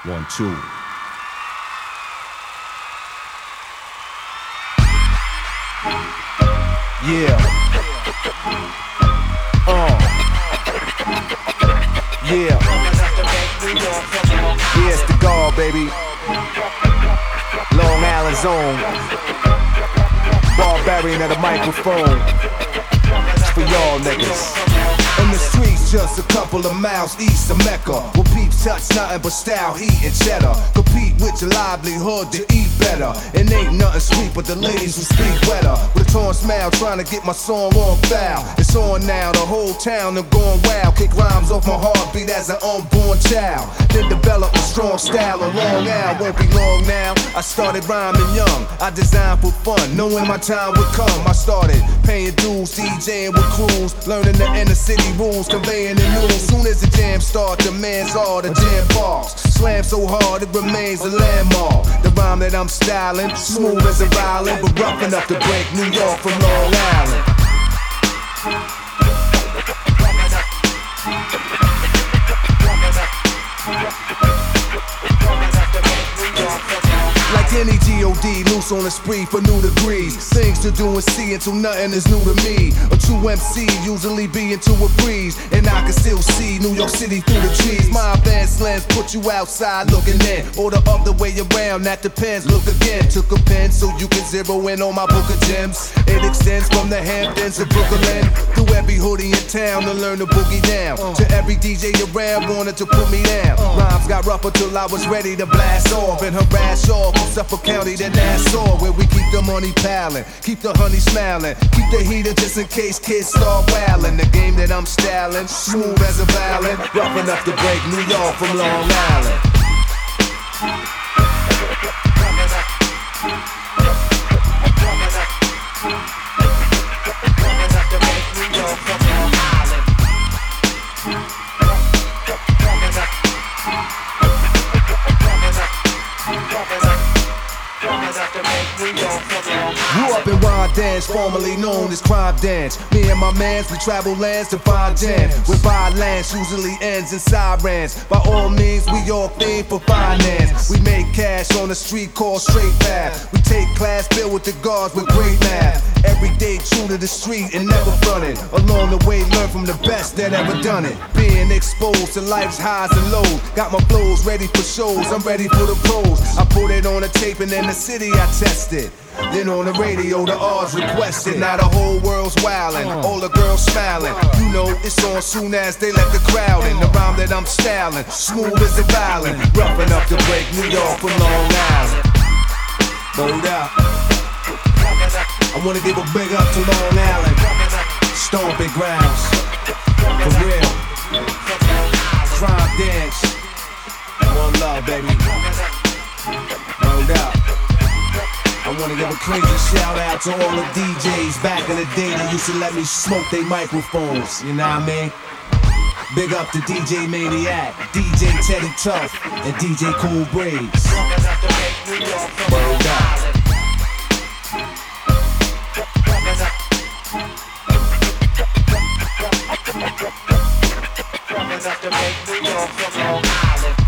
1, 2. Yeah. Yeah. Yeah, it's the guard, baby. Long Island zone. Barbarian at the microphone. It's for y'all niggas. In the streets, just a couple of miles east of Mecca, where peeps touch nothing but style, heat, and cheddar. Compete with your livelihood to eat better. And ain't nothing sweet but the ladies who speak wetter. With a torn smile, trying to get my song on foul. It's on now, the whole town I'm going wild. Kick rhymes off my heartbeat as an unborn child. Then develop a strong style, a long out. Won't be long now. I started rhyming young. I designed for fun, knowing my time would come. I started paying dues, DJing with crews, learning the inner city rules, conveying the news. Soon as the jam start, the man's all the jam bars. Slam so hard it remains a landmark. The rhyme that I'm styling, smooth as a violin, but rough enough to break New York from Long Island. Like any G.O.D., loose on a spree for new degrees. Things to do and see until nothing is new to me. A true MC usually be into a breeze, and I can still see New York City through the trees. My advanced lens put you outside looking in, or the other way around, that depends. Look again, took a pen so you can zero in on my book of gems. It extends from the Hamptons to Brooklyn, through every hoodie in town to learn to boogie down. To every DJ around wanted to put me down. Rhymes got rougher till I was ready to blast off and harass y'all from Suffolk County to Nassau, where we keep the money piling, keep the honey smiling, keep the heater just in case kids start wildin'. The game that I'm styling, smooth as a violin, rough enough to break New York from Long Island. Grew up in Wild Dance, formerly known as Crime Dance. Me and my mans, we travel lands to find jams, where violence usually ends in sirens. By all means, we all fiend for finance. We make cash on the street called Straight Path. We take class filled with the guards with great math. Every day true to the street and never fronted. Along the way, learn from the best that ever done it. Being exposed to life's highs and lows. Got my flows ready for shows, I'm ready for the pros. I put it on a tape and in the city I tested. Then on the radio, the odds requested. Now the whole world's wildin', all the girls smiling. You know it's on soon as they let the crowd in. The rhyme that I'm styling, smooth as a violin, rough enough to break New York from Long Island. Hold up, I wanna give a big up to Long Island, stomping grounds, for real. Crime Dance, one love, baby. Hold up. I wanna give a crazy shout out to all the DJs back in the day that used to let me smoke they microphones, you know what I mean? Big up to DJ Maniac, DJ Teddy Tough, and DJ Cool Breeze. Word up. Enough to make New York from Long Island.